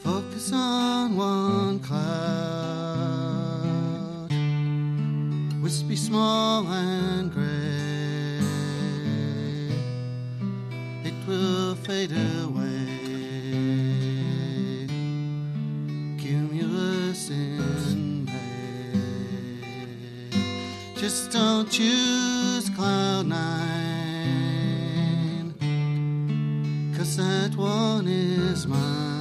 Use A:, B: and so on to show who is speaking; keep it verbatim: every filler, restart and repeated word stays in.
A: Focus on one cloud, wispy, small and gray. It will fade away, cumulus in May. Just don't choose cloud nine, 'cause that one is mine.